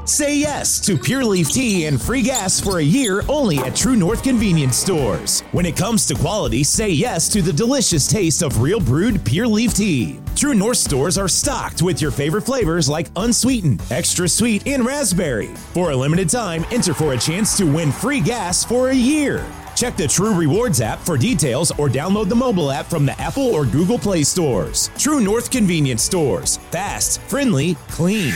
Say yes to Pure Leaf Tea and free gas for a year only at True North Convenience Stores. When it comes to quality, say yes to the delicious taste of real brewed Pure Leaf Tea. True North stores are stocked with your favorite flavors like unsweetened, extra sweet, and raspberry. For a limited time, enter for a chance to win free gas for a year. Check the True Rewards app for details or download the mobile app from the Apple or Google Play stores. True North Convenience Stores. Fast, friendly, clean.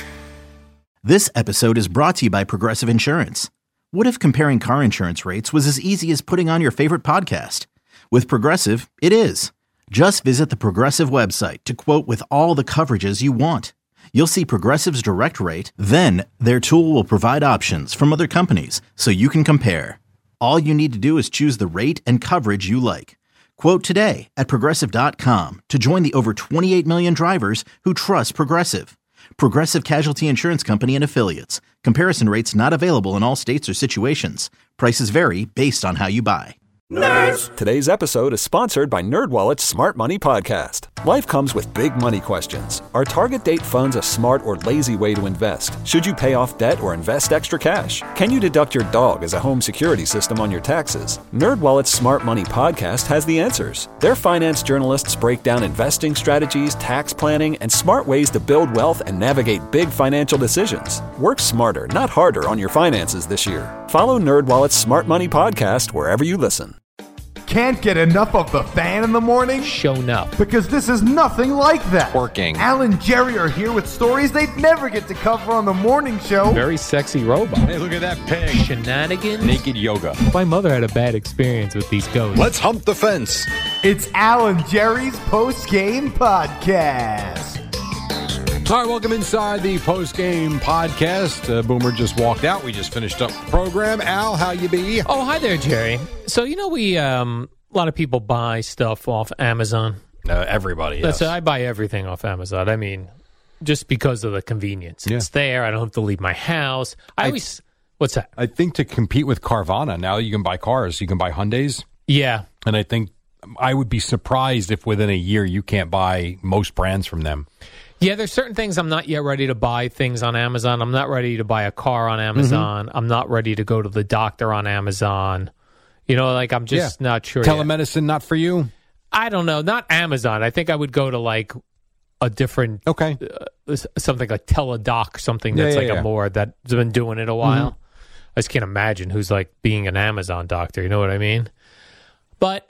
This episode is brought to you by Progressive Insurance. What if comparing car insurance rates was as easy as putting on your favorite podcast? With Progressive, it is. Just visit the Progressive website to quote with all the coverages you want. You'll see Progressive's direct rate, then their tool will provide options from other companies so you can compare. All you need to do is choose the rate and coverage you like. Quote today at Progressive.com to join the over 28 million drivers who trust Progressive. Progressive Casualty Insurance Company and Affiliates. Comparison rates not available in all states or situations. Prices vary based on how you buy. Nerds! Today's episode is sponsored by NerdWallet's Smart Money Podcast. Life comes with big money questions. Are target date funds a smart or lazy way to invest? Should you pay off debt or invest extra cash? Can you deduct your dog as a home security system on your taxes? NerdWallet's Smart Money Podcast has the answers. Their finance journalists break down investing strategies, tax planning, and smart ways to build wealth and navigate big financial decisions. Work smarter, not harder on your finances this year. Follow NerdWallet's Smart Money Podcast wherever you listen. Can't get enough of the fan in the morning? Shown up. Because this is nothing like that. Working. Al and Jerry are here with stories they'd never get to cover on the morning show. Very sexy robot. Hey, look at that pig. Shenanigans. Naked yoga. My mother had a bad experience with these ghosts. Let's hump the fence. It's Al and Jerry's post-game podcast. All right, welcome inside the post-game podcast. Boomer just walked out. We just finished up the program. Al, how you be? Oh, hi there, Jerry. So, we, a lot of people buy stuff off Amazon. Everybody, yes. I buy everything off Amazon. I mean, just because of the convenience. Yeah. It's there. I don't have to leave my house. What's that? I think to compete with Carvana, now you can buy cars. You can buy Hyundais. Yeah. And I think I would be surprised if within a year you can't buy most brands from them. Yeah, there's certain things I'm not yet ready to buy things on Amazon. I'm not ready to buy a car on Amazon. I'm not ready to go to the doctor on Amazon. I'm just not sure Telemedicine, yet. not for you? I don't know. Not Amazon. I think I would go to a different, something like Teladoc, something that's a more that's been doing it a while. I just can't imagine who's being an Amazon doctor. You know what I mean? But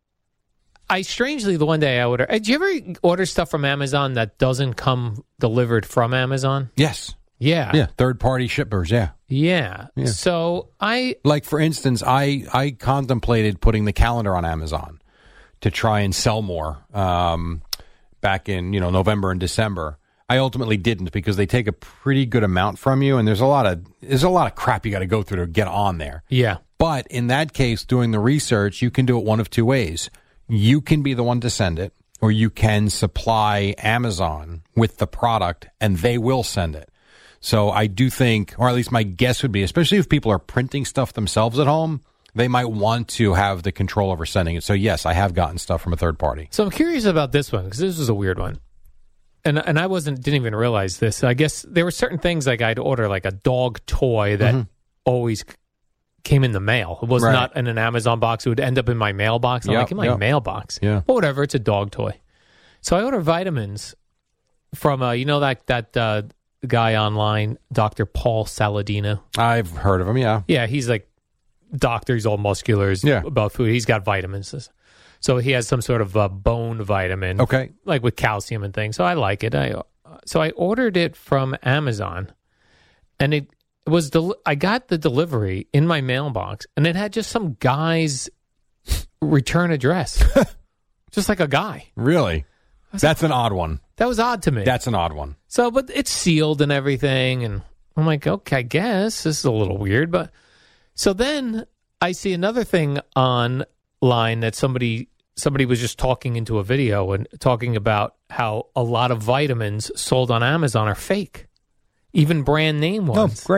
the one day I order. Do you ever order stuff from Amazon that doesn't come delivered from Amazon? Yes. Yeah. Yeah. Third-party shippers, yeah. Yeah. So for instance, I contemplated putting the calendar on Amazon to try and sell more back in, November and December. I ultimately didn't because they take a pretty good amount from you, and there's a lot of crap you got to go through to get on there. Yeah. But in that case, doing the research, you can do it one of two ways. You can be the one to send it, or you can supply Amazon with the product, and they will send it. So I do think, or at least my guess would be, especially if people are printing stuff themselves at home, they might want to have the control over sending it. So yes, I have gotten stuff from a third party. So I'm curious about this one, because this was a weird one. And I didn't even realize this. I guess there were certain things I'd order, like a dog toy that always came in the mail. It was not in an Amazon box. It would end up in my mailbox. I'm in my mailbox. Yeah. But whatever, it's a dog toy. So I order vitamins from, that guy online, Dr. Paul Saladino. I've heard of him, yeah. Yeah, he's doctor. He's all muscular. About food. He's got vitamins. So he has some sort of bone vitamin. Okay. With calcium and things. So I like it. So I ordered it from Amazon, and it was I got the delivery in my mailbox, and it had just some guy's return address. Just like a guy. Really? That's an odd one. That was odd to me. That's an odd one. So, but it's sealed and everything, and I'm like, okay, I guess this is a little weird. But so then I see another thing online that somebody was just talking into a video and talking about how a lot of vitamins sold on Amazon are fake. Even brand name ones. Oh, great.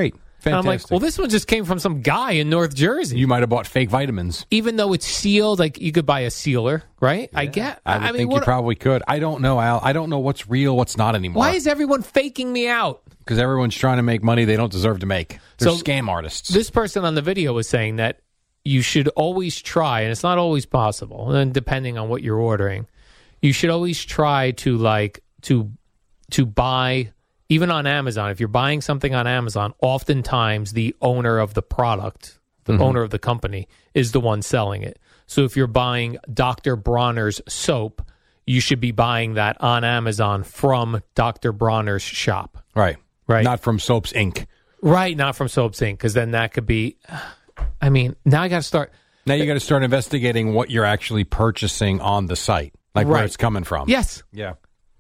And I'm like, well, this one just came from some guy in North Jersey. You might have bought fake vitamins. Even though it's sealed, like you could buy a sealer, right? Yeah. I think you probably could. I don't know, Al. I don't know what's real, what's not anymore. Why is everyone faking me out? Because everyone's trying to make money they don't deserve to make. They're scam artists. This person on the video was saying that you should always try, and it's not always possible, and depending on what you're ordering, you should always try to buy. Even on Amazon, if you're buying something on Amazon, oftentimes the owner of the product, the owner of the company, is the one selling it. So if you're buying Dr. Bronner's soap, you should be buying that on Amazon from Dr. Bronner's shop. Right. Right. Not from Soaps Inc. Right, not from Soaps Inc., because then that could be, I mean, now I got to start. Now you got to start investigating what you're actually purchasing on the site, like where it's coming from. Yes. Yeah.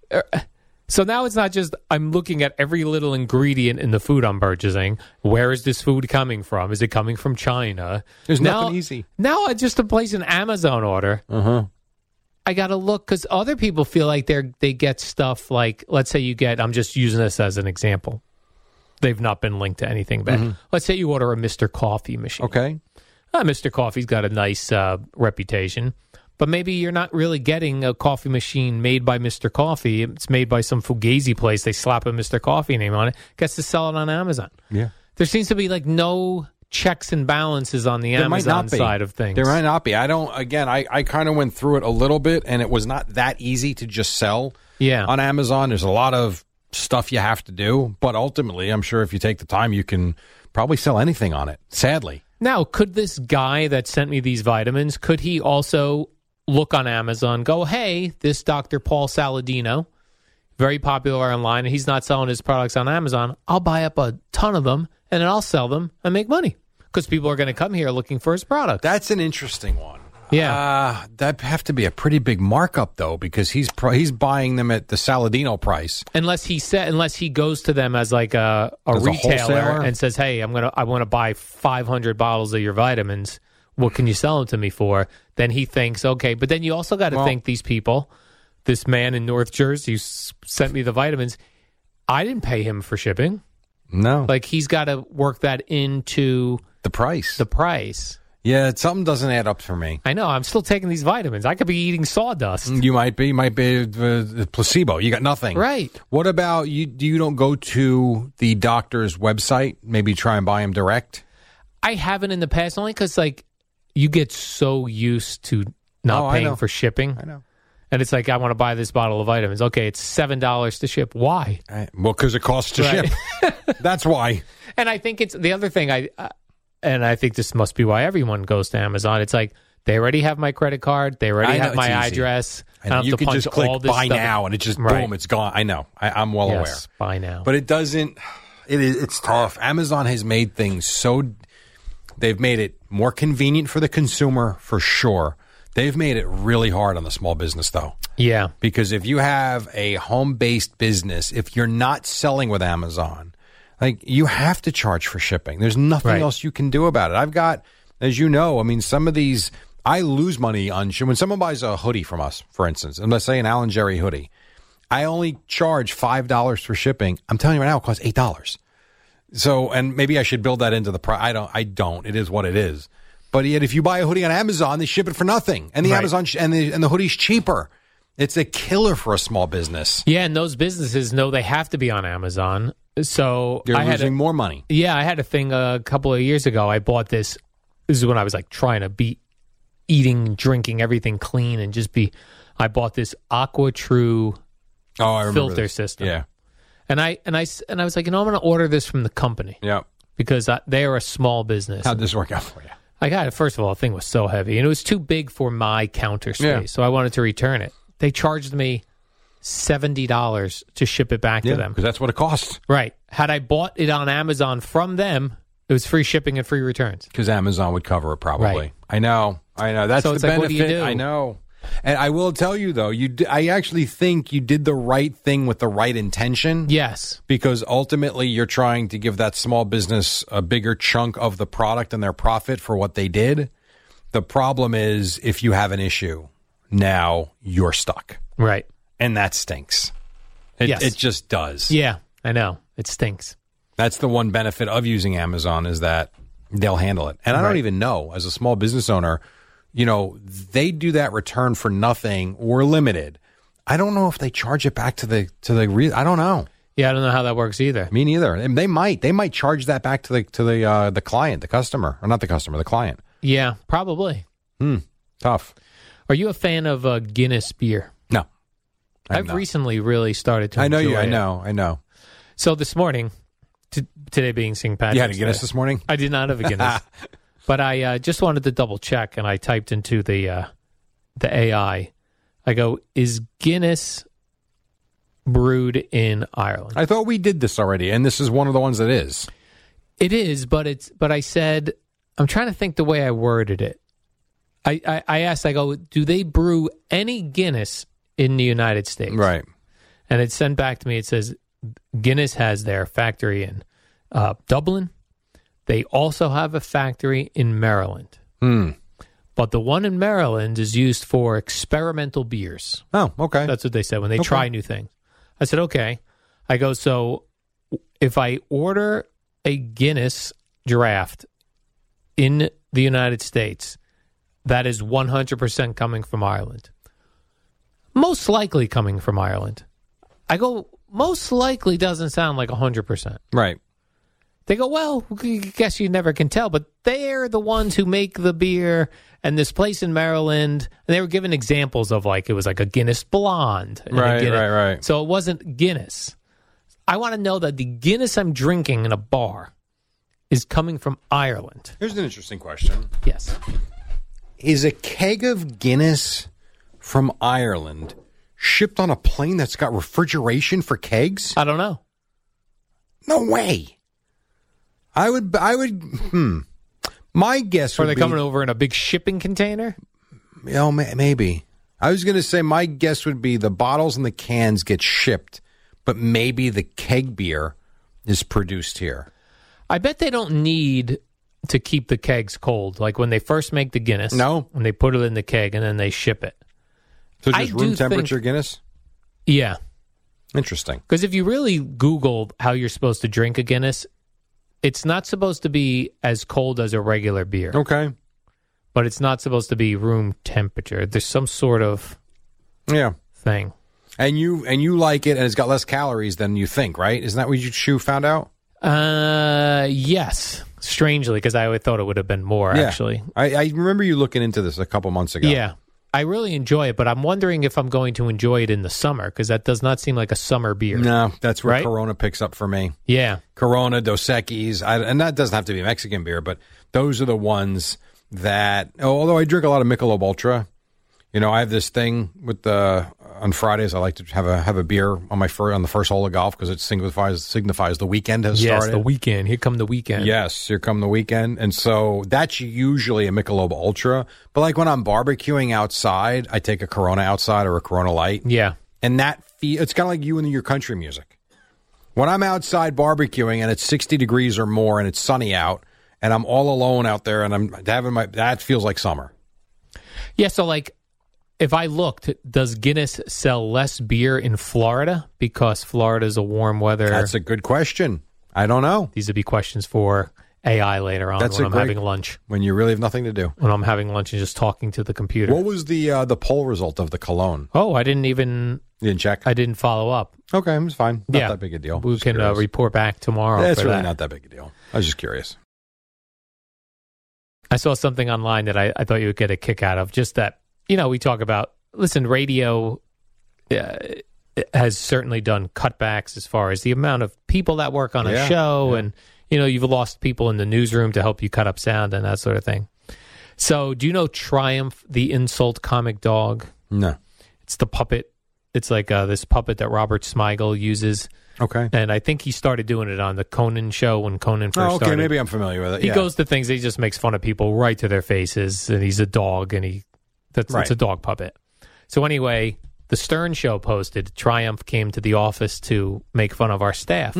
So now it's not just I'm looking at every little ingredient in the food I'm purchasing. Where is this food coming from? Is it coming from China? There's nothing easy. Now just to place an Amazon order, I got to look because other people feel like they get stuff like, let's say you get, I'm just using this as an example. They've not been linked to anything, but let's say you order a Mr. Coffee machine. Okay. Mr. Coffee's got a nice reputation. But maybe you're not really getting a coffee machine made by Mr. Coffee. It's made by some Fugazi place. They slap a Mr. Coffee name on it. Gets to sell it on Amazon. Yeah. There seems to be like no checks and balances on the Amazon side of things. There might not be. I kind of went through it a little bit, and it was not that easy to just sell on Amazon. There's a lot of stuff you have to do. But ultimately, I'm sure if you take the time, you can probably sell anything on it, sadly. Now, could this guy that sent me these vitamins, could he also look on Amazon, go, hey, this Dr. Paul Saladino, very popular online, and he's not selling his products on Amazon. I'll buy up a ton of them, and then I'll sell them and make money because people are going to come here looking for his product. That's an interesting one. Yeah. That'd have to be a pretty big markup, though, because he's buying them at the Saladino price. Unless he goes to them as like a retailer and says, hey, I want to buy 500 bottles of your vitamins. What can you sell them to me for? Then he thinks, okay. But then you also got to think these people, this man in North Jersey who sent me the vitamins, I didn't pay him for shipping. No. Like he's got to work that into the price. Yeah, something doesn't add up for me. I know. I'm still taking these vitamins. I could be eating sawdust. You might be placebo. You got nothing. Right. What about you? You don't go to the doctor's website? Maybe try and buy them direct? I haven't in the past, only because like you get so used to not paying for shipping. I know. And it's like, I want to buy this bottle of vitamins. Okay, it's $7 to ship. Why? Well, because it costs to ship. That's why. And I think it's the other thing. I think this must be why everyone goes to Amazon. It's like they already have my credit card. They already have my address. I don't have you can punch just click all this buy stuff. now, and it just boom, it's gone. I know. I'm well aware. Buy now. But it doesn't. It's tough. Amazon has made things so. They've made it more convenient for the consumer, for sure. They've made it really hard on the small business, though. Yeah. Because if you have a home-based business, if you're not selling with Amazon, like you have to charge for shipping. There's nothing else you can do about it. I've got, as you know, I mean, some of these, I lose money on when someone buys a hoodie from us, for instance, and let's say an Alan Jerry hoodie, I only charge $5 for shipping. I'm telling you right now, it costs $8. So, and maybe I should build that into the price. I don't. It is what it is. But yet, if you buy a hoodie on Amazon, they ship it for nothing, and the Amazon and the hoodie's cheaper. It's a killer for a small business. Yeah, and those businesses know they have to be on Amazon, so they're losing more money. Yeah, I had a thing a couple of years ago. I bought this. This is when I was like trying to be eating, drinking everything clean, and just be. I bought this AquaTrue filter system. Yeah. And I was like, I'm going to order this from the company. Yeah. Because they are a small business. How'd this work out for you? I got it. First of all, the thing was so heavy, and it was too big for my counter space, so I wanted to return it. They charged me $70 to ship it back to them. Because that's what it costs. Right. Had I bought it on Amazon from them, it was free shipping and free returns. Because Amazon would cover it probably. Right. I know. That's so the benefit. Like, what do you do? I know. And I will tell you, though, I actually think you did the right thing with the right intention. Yes. Because ultimately you're trying to give that small business a bigger chunk of the product and their profit for what they did. The problem is if you have an issue, now you're stuck. Right. And that stinks. It just does. Yeah, I know. It stinks. That's the one benefit of using Amazon is that they'll handle it. And I don't even know, as a small business owner, they do that return for nothing or limited. I don't know if they charge it back to the I don't know. Yeah, I don't know how that works either. Me neither. And they might charge that back to the client, the customer, or not the customer, the client. Yeah, probably. Tough. Are you a fan of Guinness beer? No, I've recently really started to. I know enjoy you. it. I know. So this morning, today being St. Patrick's, You had a Guinness this morning? I did not have a Guinness, but I just wanted to double check, and I typed into the AI. I go, is Guinness brewed in Ireland? I thought we did this already, and this is one of the ones that is. It is, but I said, I'm trying to think the way I worded it. I asked, I go, do they brew any Guinness in the United States? Right. And it sent back to me, it says Guinness has their factory in Dublin. They also have a factory in Maryland. But the one in Maryland is used for experimental beers. Oh, okay. That's what they said when they try new things. I said, okay. I go, so if I order a Guinness draft in the United States, that is 100% coming from Ireland. Most likely coming from Ireland. I go, most likely doesn't sound like 100%. Right. They go, well, I guess you never can tell, but they're the ones who make the beer, and this place in Maryland, and they were giving examples of it was like a Guinness Blonde. And Right. So it wasn't Guinness. I want to know that the Guinness I'm drinking in a bar is coming from Ireland. Here's an interesting question. Yes. Is a keg of Guinness from Ireland shipped on a plane that's got refrigeration for kegs? I don't know. No way. I would. My guess would be... Are they coming over in a big shipping container? Maybe. I was going to say my guess would be the bottles and the cans get shipped, but maybe the keg beer is produced here. I bet they don't need to keep the kegs cold. Like when they first make the Guinness. No. When they put it in the keg and then they ship it. So just room temperature Guinness? Yeah. Interesting. Because if you really Google how you're supposed to drink a Guinness, it's not supposed to be as cold as a regular beer. Okay. But it's not supposed to be room temperature. There's some sort of thing. And you like it, and it's got less calories than you think, right? Isn't that what you found out? Yes. Strangely, because I thought it would have been more, actually. I remember you looking into this a couple months ago. Yeah. I really enjoy it, but I'm wondering if I'm going to enjoy it in the summer, because that does not seem like a summer beer. No, that's where right? Corona picks up for me. Yeah. Corona, Dos Equis, and that doesn't have to be Mexican beer, but those are the ones that, although I drink a lot of Michelob Ultra, I have this thing with on Fridays, I like to have a beer on the first hole of golf because it signifies the weekend has started. Yes, the weekend. Here come the weekend. Yes, here come the weekend. And so that's usually a Michelob Ultra. But like when I'm barbecuing outside, I take a Corona outside or a Corona Light. Yeah. And it's kind of like you and your country music. When I'm outside barbecuing and it's 60 degrees or more and it's sunny out and I'm all alone out there and I'm having that feels like summer. Yeah, so like, if I looked, does Guinness sell less beer in Florida because Florida is a warm weather? That's a good question. I don't know. These would be questions for AI later on when I'm having lunch. When you really have nothing to do. When I'm having lunch and just talking to the computer. What was the poll result of the cologne? Oh, I didn't even... You didn't check? I didn't follow up. Okay, it's fine. Not that big a deal. We can report back tomorrow. It's really not that big a deal. I was just curious. I saw something online that I thought you would get a kick out of. Just that, we talk about, listen, radio has certainly done cutbacks as far as the amount of people that work on a show. Yeah. And, you've lost people in the newsroom to help you cut up sound and that sort of thing. So do you know Triumph, the insult comic dog? No. It's the puppet. It's like this puppet that Robert Smigel uses. Okay. And I think he stared doing it on the Conan show when Conan first started. Maybe I'm familiar with it. He goes to things, he just makes fun of people right to their faces, and he's a dog, and it's a dog puppet. So anyway, the Stern Show posted, Triumph came to the office to make fun of our staff.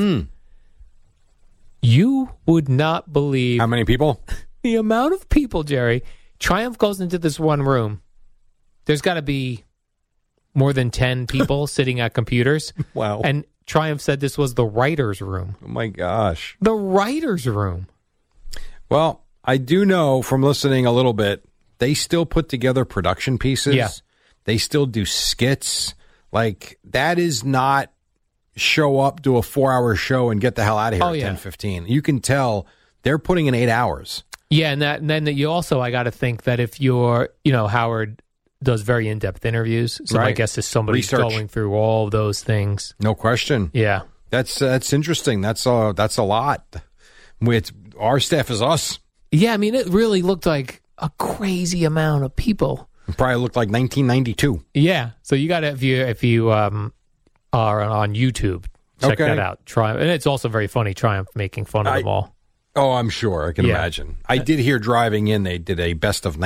You would not believe... How many people? The amount of people, Jerry. Triumph goes into this one room. There's got to be more than 10 people sitting at computers. Wow. And Triumph said this was the writer's room. Oh, my gosh. The writer's room. Well, I do know from listening a little bit, they still put together production pieces. Yeah. They still do skits. Like, that is not show up, do a 4-hour show, and get the hell out of here at 10:15. You can tell they're putting in 8 hours. Yeah, and then you also, I got to think that if you're, Howard does very in-depth interviews, so my guess is somebody's going through all of those things. No question. Yeah. That's interesting. That's a lot. Our staff is us. Yeah, I mean, it really looked like a crazy amount of people. It probably looked like 1992. Yeah, so you got to, if you are on YouTube, check that out. Triumph, and it's also very funny. Triumph making fun of them all. Oh, I'm sure. I can imagine. I did hear driving in, they did a best of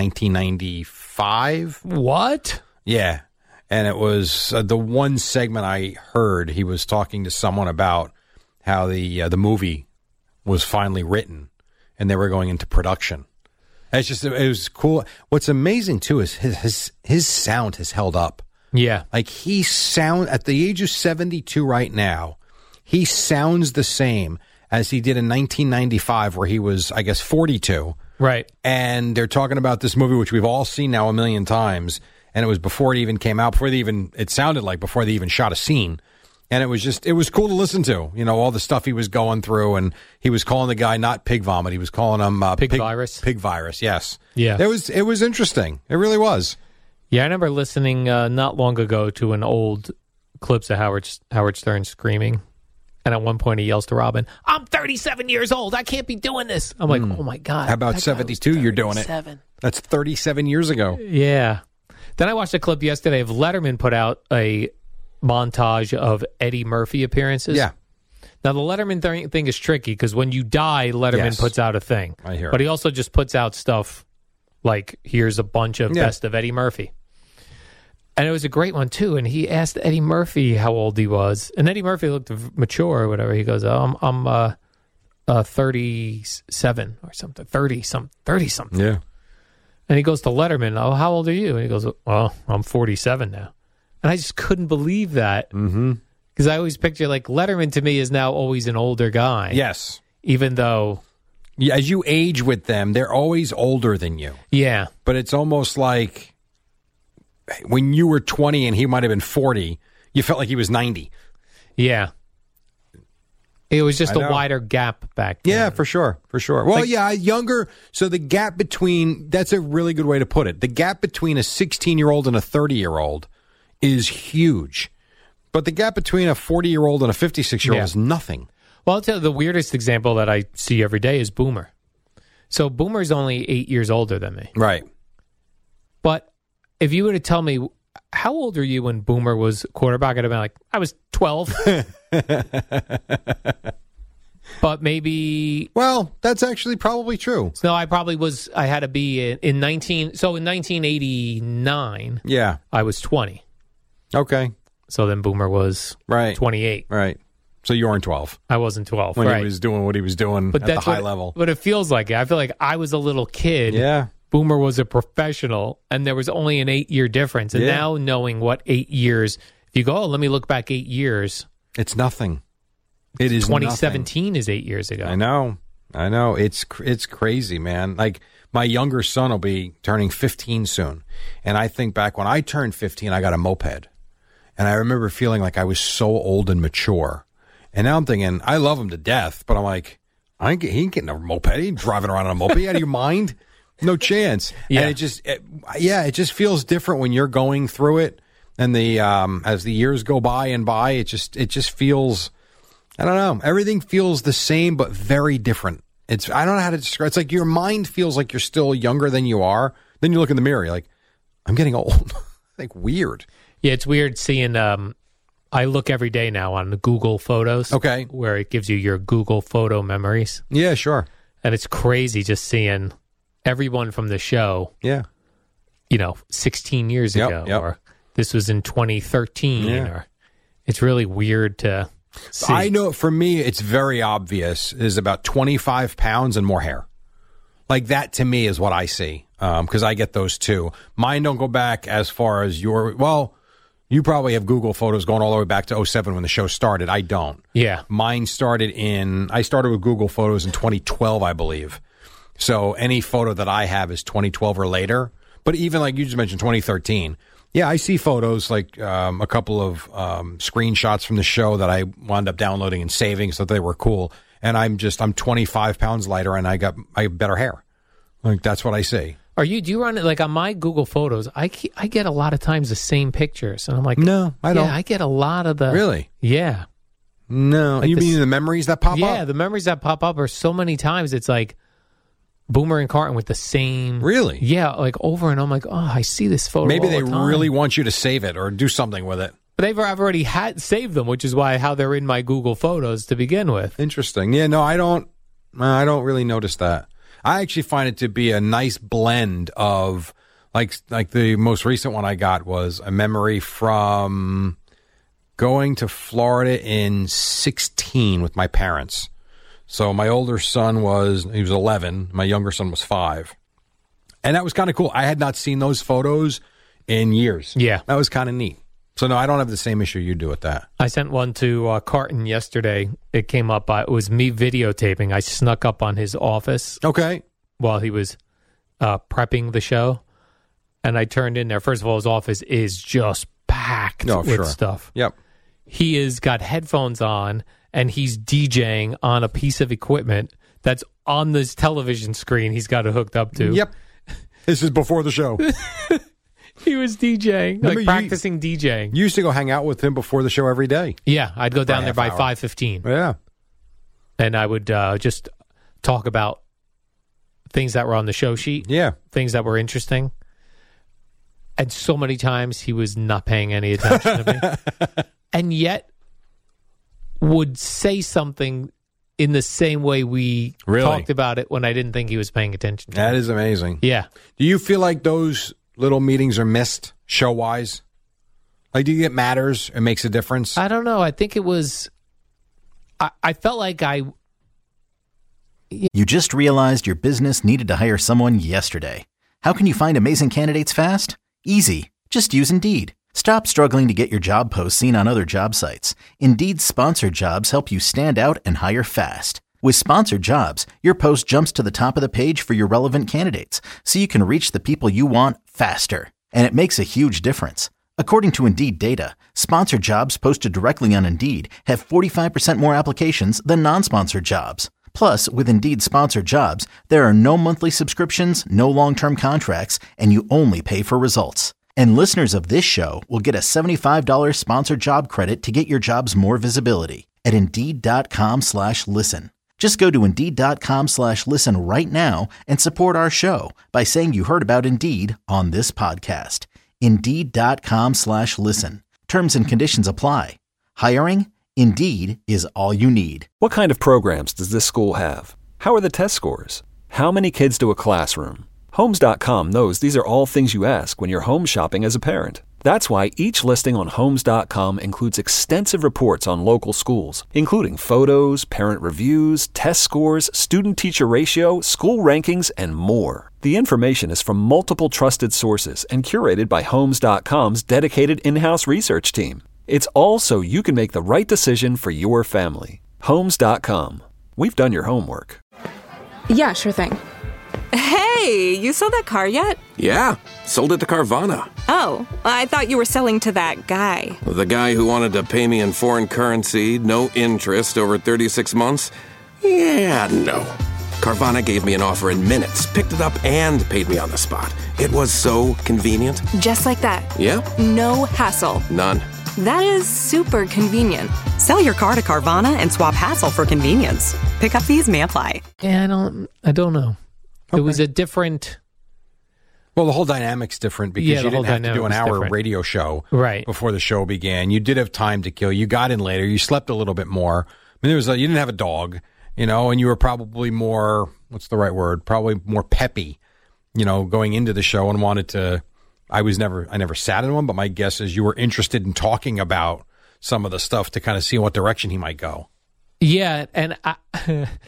1995. What? Yeah, and it was the one segment I heard. He was talking to someone about how the movie was finally written, and they were going into production. It was cool. What's amazing too is his sound has held up. Yeah, like he sound at the age of 72 right now. He sounds the same as he did in 1995, where he was, I guess, 42. Right. And they're talking about this movie, which we've all seen now a million times, and it was before it even came out. It sounded like before they even shot a scene. And it was cool to listen to, all the stuff he was going through. And he was calling the guy not pig vomit. He was calling him pig virus. Pig virus, yes. Yeah. It was interesting. It really was. Yeah, I remember listening not long ago to an old clips of Howard Stern screaming. And at one point he yells to Robin, "I'm 37 years old. I can't be doing this." I'm like, oh, my God. How about 72? You're doing it. That's 37 years ago. Yeah. Then I watched a clip yesterday of Letterman put out a montage of Eddie Murphy appearances. Yeah. Now, the Letterman thing is tricky because when you die, Letterman puts out a thing. I hear But it. he also just puts out stuff like, here's a bunch of best of Eddie Murphy. And it was a great one, too. And he asked Eddie Murphy how old he was. And Eddie Murphy looked mature or whatever. He goes, I'm 37 or something, 30-something. Yeah. And he goes to Letterman, "Oh, how old are you?" And he goes, "Well, I'm 47 now." And I just couldn't believe that. Because I always picture, like, Letterman to me is now always an older guy. Yes. Even though... Yeah, as you age with them, they're always older than you. Yeah. But it's almost like when you were 20 and he might have been 40, you felt like he was 90. Yeah. It was just a wider gap back then. Yeah, for sure. Well, younger. So the gap between, that's a really good way to put it. The gap between a 16-year-old and a 30-year-old is huge. But the gap between a 40-year-old and a 56-year-old is nothing. Well, I'll tell you, the weirdest example that I see every day is Boomer. So Boomer's only 8 years older than me. Right. But if you were to tell me, how old are you when Boomer was quarterback? I'd have been like, I was 12. But maybe... Well, that's actually probably true. No, I had to be in 1989. Yeah. I was 20. Okay. So then Boomer was 28. Right. So you weren't 12. I wasn't 12. When he was doing what he was doing at the high level. But it feels like it. I feel like I was a little kid. Yeah. Boomer was a professional, and there was only an 8-year difference. And now knowing what 8 years, if you go, let me look back 8 years. It's nothing. It is 2017 nothing. is 8 years ago. I know. It's crazy, man. Like, my younger son will be turning 15 soon. And I think back when I turned 15, I got a moped. And I remember feeling like I was so old and mature. And now I'm thinking, I love him to death, but I'm like, he ain't getting a moped. He ain't driving around on a moped. Out of your mind? No chance. Yeah. And it just feels different when you're going through it. And as the years go by, it just feels, I don't know. Everything feels the same, but very different. I don't know how to describe. It's like your mind feels like you're still younger than you are. Then you look in the mirror, you're like, I'm getting old. Like, weird. Yeah, it's weird seeing. I look every day now on the Google Photos. Okay. Where it gives you your Google photo memories. Yeah, sure. And it's crazy just seeing everyone from the show. Yeah. 16 years ago. Yep. Or this was in 2013. Yeah. Or it's really weird to see. I know for me, it's very obvious. Is about 25 pounds and more hair. Like, that to me is what I see. Because I get those too. Mine don't go back as far as your. Well, You probably have Google Photos going all the way back to 2007 when the show started. I don't. Yeah. Mine I started with Google Photos in 2012, I believe. So any photo that I have is 2012 or later. But even like you just mentioned, 2013. Yeah, I see photos like a couple of screenshots from the show that I wound up downloading and saving so that they were cool. And I'm 25 pounds lighter and I have better hair. Like that's what I see. Do you run it like on my Google Photos? I get a lot of times the same pictures, and I'm like, no, I don't. Yeah, I get a lot of the really. Yeah. No, like you mean the memories that pop up? Yeah, the memories that pop up are so many times. It's like Boomer and Carton with the same. Really? Yeah, like over and I'm like, oh, I see this photo. Maybe all they the time. really want you to save it or do something with it. But I've already saved them, which is how they're in my Google Photos to begin with. Interesting. Yeah, no, I don't really notice that. I actually find it to be a nice blend of like the most recent one I got was a memory from going to Florida in 2016 with my parents. So my older son was 11, my younger son was 5. And that was kind of cool. I had not seen those photos in years. Yeah. That was kind of neat. So, no, I don't have the same issue you do with that. I sent one to Carton yesterday. It came up. It was me videotaping. I snuck up on his office. Okay. While he was prepping the show. And I turned in there. First of all, his office is just packed with stuff. Yep. He has got headphones on, and he's DJing on a piece of equipment that's on this television screen he's got it hooked up to. Yep. This is before the show. He was DJing, practicing DJing. You used to go hang out with him before the show every day. Yeah, I'd go down there by 5:15. Yeah. And I would just talk about things that were on the show sheet. Yeah. Things that were interesting. And so many times he was not paying any attention to me. And yet would say something in the same way we talked about it when I didn't think he was paying attention to That me. is amazing. Yeah. Do you feel like those little meetings are missed show-wise? Like, do you think it matters? It makes a difference? I don't know. I think it was... I felt like You just realized your business needed to hire someone yesterday. How can you find amazing candidates fast? Easy. Just use Indeed. Stop struggling to get your job posts seen on other job sites. Indeed's sponsored jobs help you stand out and hire fast. With sponsored jobs, your post jumps to the top of the page for your relevant candidates, so you can reach the people you want faster. And it makes a huge difference. According to Indeed data, sponsored jobs posted directly on Indeed have 45% more applications than non-sponsored jobs. Plus, with Indeed sponsored jobs, there are no monthly subscriptions, no long-term contracts, and you only pay for results. And listeners of this show will get a $75 sponsored job credit to get your jobs more visibility at Indeed.com/listen. Just go to Indeed.com/listen right now and support our show by saying you heard about Indeed on this podcast. Indeed.com/listen. Terms and conditions apply. Hiring? Indeed is all you need. What kind of programs does this school have? How are the test scores? How many kids do a classroom? Homes.com knows these are all things you ask when you're home shopping as a parent. That's why each listing on Homes.com includes extensive reports on local schools, including photos, parent reviews, test scores, student-teacher ratio, school rankings, and more. The information is from multiple trusted sources and curated by Homes.com's dedicated in-house research team. It's all so you can make the right decision for your family. Homes.com. We've done your homework. Yeah, sure thing. Hey, you sold that car yet? Yeah, sold it to Carvana. Oh, I thought you were selling to that guy. The guy who wanted to pay me in foreign currency, no interest, over 36 months? Yeah, no. Carvana gave me an offer in minutes, picked it up, and paid me on the spot. It was so convenient. Just like that. Yep. No hassle. None. That is super convenient. Sell your car to Carvana and swap hassle for convenience. Pickup fees may apply. Yeah, I don't know. Okay. It was a different... Well, the whole dynamic's different because you didn't have to do an hour radio show before the show began. You did have time to kill. You got in later. You slept a little bit more. I mean, you didn't have a dog, and you were probably more, what's the right word? Probably more peppy, going into the show and wanted to... I never sat in one, but my guess is you were interested in talking about some of the stuff to kind of see in what direction he might go. Yeah, and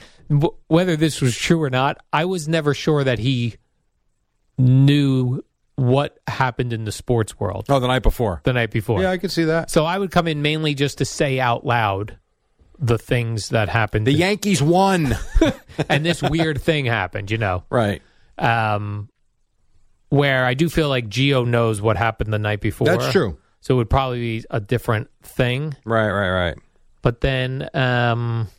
whether this was true or not, I was never sure that he knew what happened in the sports world. Oh, the night before. The night before. Yeah, I could see that. So I would come in mainly just to say out loud the things that happened. The Yankees won. And this weird thing happened, Right. Where I do feel like Gio knows what happened the night before. That's true. So it would probably be a different thing. Right. But then, then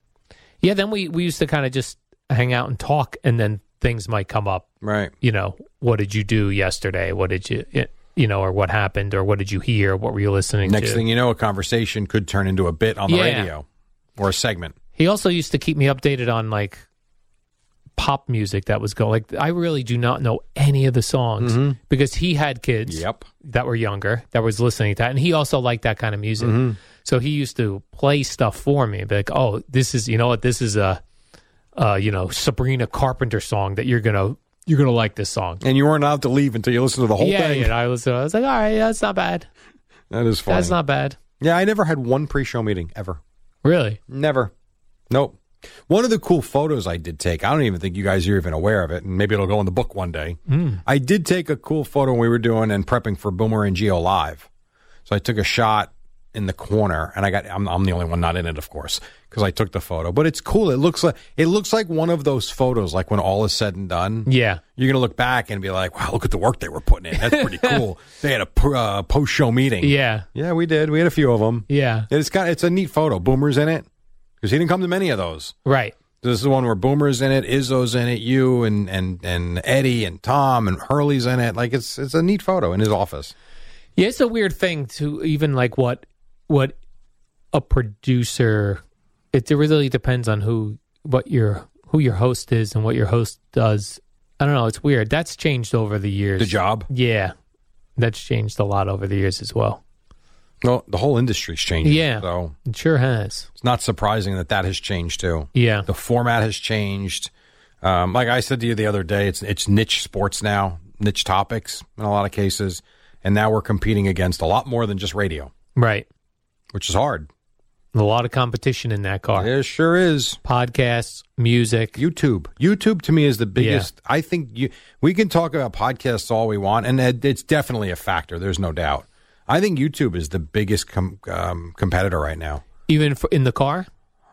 we used to kind of just hang out and talk, and then things might come up. Right. What did you do yesterday? What did you, or what happened, or what did you hear? What were you listening to? Next thing you know, a conversation could turn into a bit on the radio or a segment. He also used to keep me updated on, like, pop music that was going. Like, I really do not know any of the songs because he had kids that were younger that was listening to that, and he also liked that kind of music. So he used to play stuff for me, be like, "Oh, this is this is a Sabrina Carpenter song that you're gonna like this song." And you weren't allowed to leave until you listened to the whole thing. Yeah, I was like, "All right, that's not bad. That is funny. That's not bad." Yeah, I never had one pre-show meeting ever. Really? Never. Nope. One of the cool photos I did take, I don't even think you guys are even aware of it, and maybe it'll go in the book one day. I did take a cool photo when we were doing and prepping for Boomer and Gio Live. So I took a shot in the corner, and I'm the only one not in it, of course, because I took the photo. But it's cool. It looks like one of those photos, like when all is said and done. Yeah. You're going to look back and be like, wow, look at the work they were putting in. That's pretty cool. They had a post-show meeting. Yeah. Yeah, we did. We had a few of them. Yeah. It's a neat photo. Boomer's in it. Because he didn't come to many of those. Right. This is the one where Boomer's in it, Izzo's in it, you and Eddie and Tom and Hurley's in it. Like, it's a neat photo in his office. Yeah, it's a weird thing to even like what a producer. It really depends on who your host is and what your host does. I don't know. It's weird. That's changed over the years. The job. Yeah, that's changed a lot over the years as well. Well, the whole industry's changing. Yeah, so it sure has. It's not surprising that has changed too. Yeah, the format has changed. Like I said to you the other day, it's niche sports now, niche topics in a lot of cases, and now we're competing against a lot more than just radio. Right, which is hard. A lot of competition in that car. There sure is. Podcasts, music, YouTube. YouTube to me is the biggest. Yeah. I think we can talk about podcasts all we want, and it's definitely a factor. There's no doubt. I think YouTube is the biggest competitor right now. Even in the car?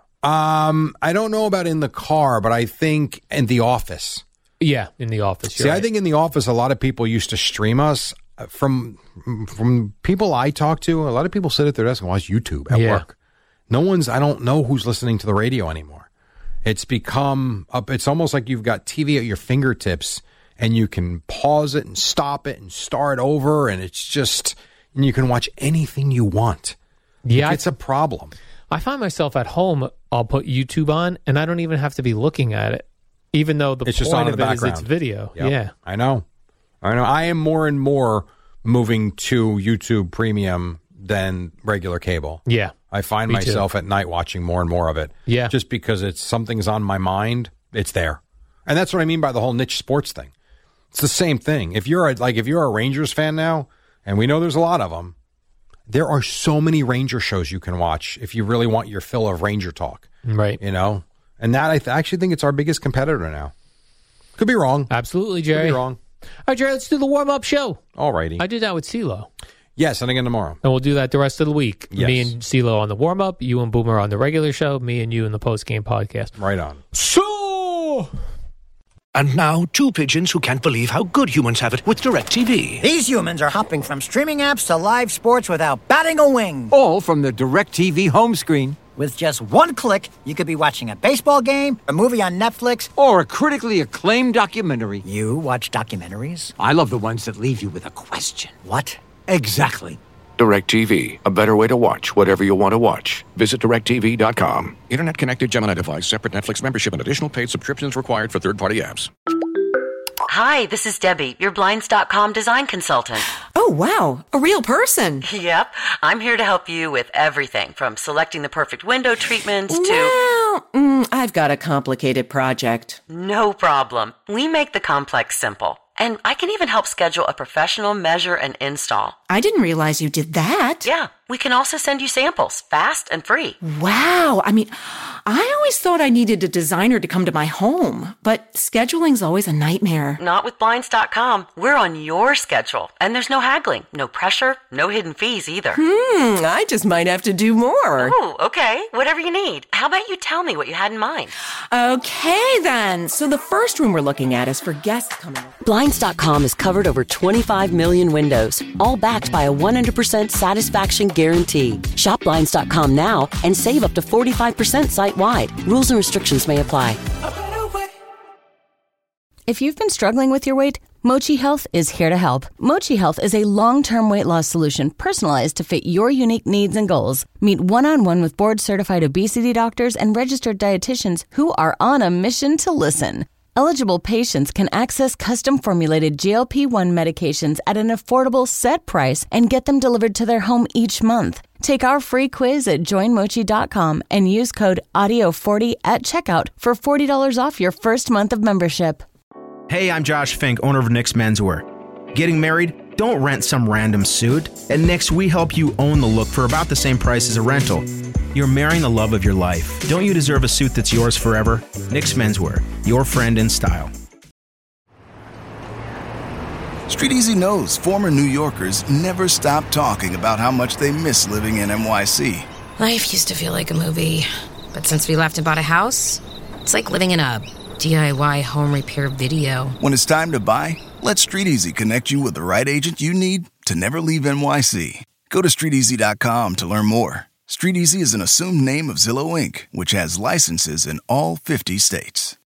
I don't know about in the car, but I think in the office. Yeah, in the office. See, right. I think in the office, a lot of people used to stream us. From people I talk to, a lot of people sit at their desk and watch YouTube at work. I don't know who's listening to the radio anymore. It's become, it's almost like you've got TV at your fingertips, and you can pause it and stop it and start over, and it's just... And you can watch anything you want. Yeah. It's a problem. I find myself at home, I'll put YouTube on, and I don't even have to be looking at it, even though it's just point of it is it's video. Yep. Yeah. I know. I am more and more moving to YouTube Premium than regular cable. Yeah. I find myself at night watching more and more of it. Yeah. Just because something's on my mind, it's there. And that's what I mean by the whole niche sports thing. It's the same thing. If you're a Rangers fan now, and we know there's a lot of them, there are so many Ranger shows you can watch if you really want your fill of Ranger talk. Right. And that I actually think it's our biggest competitor now. Could be wrong. Absolutely, Jerry. Could be wrong. All right, Jerry, let's do the warm-up show. All righty. I did that with CeeLo. Yes, and again tomorrow. And we'll do that the rest of the week. Yes. Me and CeeLo on the warm-up, you and Boomer on the regular show, me and you in the post-game podcast. Right on. So... And now, two pigeons who can't believe how good humans have it with DirecTV. These humans are hopping from streaming apps to live sports without batting a wing. All from the DirecTV home screen. With just one click, you could be watching a baseball game, a movie on Netflix, or a critically acclaimed documentary. You watch documentaries? I love the ones that leave you with a question. What? Exactly. DirecTV, a better way to watch whatever you want to watch. Visit DirecTV.com. Internet connected Gemini device, separate Netflix membership, and additional paid subscriptions required for third-party apps. Hi, this is Debbie, your Blinds.com design consultant. Oh, wow. A real person. Yep. I'm here to help you with everything from selecting the perfect window treatments to... Well, I've got a complicated project. No problem. We make the complex simple. And I can even help schedule a professional measure and install. I didn't realize you did that. Yeah, we can also send you samples, fast and free. Wow. I mean, I always thought I needed a designer to come to my home, but scheduling's always a nightmare. Not with Blinds.com. We're on your schedule, and there's no haggling, no pressure, no hidden fees either. I just might have to do more. Ooh, okay. Whatever you need. How about you tell me what you had in mind? Okay, then. So the first room we're looking at is for guests coming. Blinds.com has covered over 25 million windows, all backed by a 100% satisfaction guarantee. Shop Blinds.com now and save up to 45% site-wide. Rules and restrictions may apply. If you've been struggling with your weight, Mochi Health is here to help. Mochi Health is a long-term weight loss solution personalized to fit your unique needs and goals. Meet one-on-one with board-certified obesity doctors and registered dietitians who are on a mission to listen. Eligible patients can access custom-formulated GLP-1 medications at an affordable set price and get them delivered to their home each month. Take our free quiz at joinmochi.com and use code AUDIO40 at checkout for $40 off your first month of membership. Hey, I'm Josh Fink, owner of Nick's Menswear. Getting married? Don't rent some random suit. At Nick's, we help you own the look for about the same price as a rental. You're marrying the love of your life. Don't you deserve a suit that's yours forever? Nick's Menswear, your friend in style. Street Easy knows former New Yorkers never stop talking about how much they miss living in NYC. Life used to feel like a movie, but since we left and bought a house, it's like living in a DIY home repair video. When it's time to buy, let Street Easy connect you with the right agent you need to never leave NYC. Go to StreetEasy.com to learn more. Street Easy is an assumed name of Zillow Inc., which has licenses in all 50 states.